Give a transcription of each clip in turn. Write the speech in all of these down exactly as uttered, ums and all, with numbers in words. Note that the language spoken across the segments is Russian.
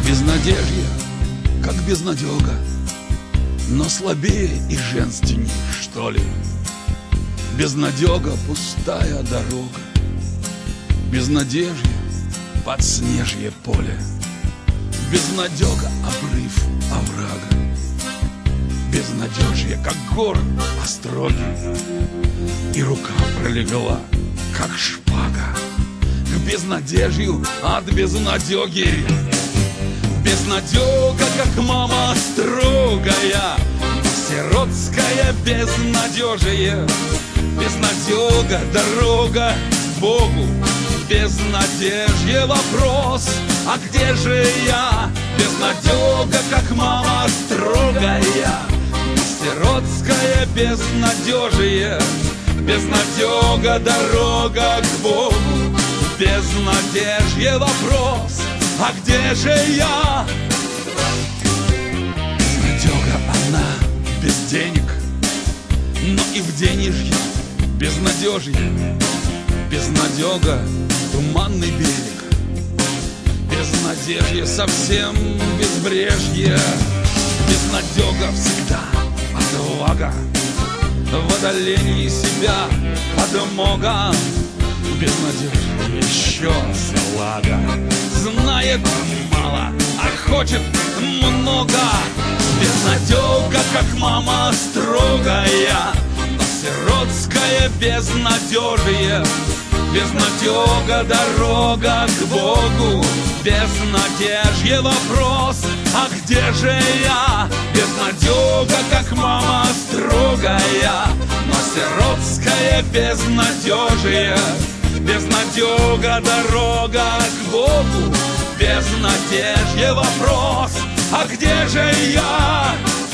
Безнадежье, как безнадега, но слабее и женственней, что ли. Безнадега, пустая дорога, безнадежье, подснежье поле, безнадега, обрыв оврага, безнадежье, как гор остроги, и рука пролегла, как шпага, к безнадежью от безнадеги. Безнадега, как мама строгая, сиротское безнадежие. Безнадега, дорога к Богу, безнадежье вопрос, а где же я? Безнадега, как мама строгая, сиротское безнадежие. Безнадега, дорога к Богу, безнадежье вопрос, а где же я? Безнадега она без денег, но и в денежье безнадежье. Безнадега, туманный берег, безнадежье совсем безбрежье. Безнадега всегда отвага, в одолении себя подмога. Безнадежье еще салага, знает мало, а хочет много. Безнадега, как мама строгая, но сиротское безнадежие. Безнадега, дорога к Богу, безнадежье вопрос, а где же я? Безнадега, как мама строгая, но сиротское безнадежие. Безнадега, дорога к Богу, безнадежье вопрос, а где же я?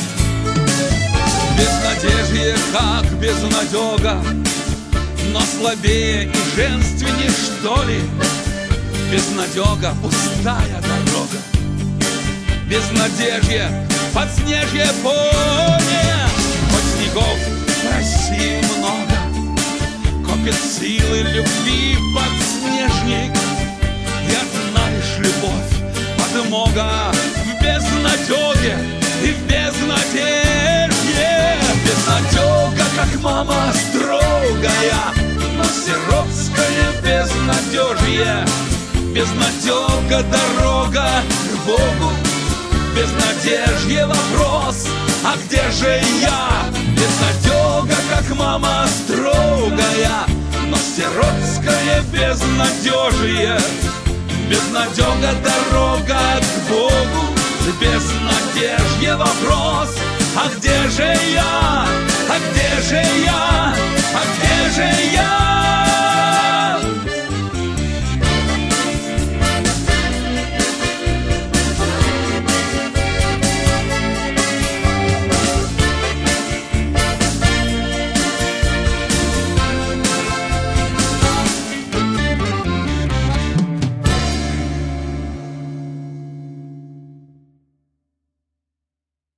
Безнадежье, как безнадега, но слабее и женственнее, что ли. Безнадега, пустая дорога, безнадежье, подснежье поле. Хоть снегов в России много, копит силы любви подснежник, и одна лишь любовь, подмога в безнадеге и в безнадежье. Безнадега, как мама строгая, но сиротское безнадежье. Безнадега, дорога к Богу, безнадежье вопрос, а где же я? Безнадега, как мама строгая, но сиротское безнадежье. Безнадега, дорога к Богу, безнадежье вопрос, а где же я? А где же я? А где же я?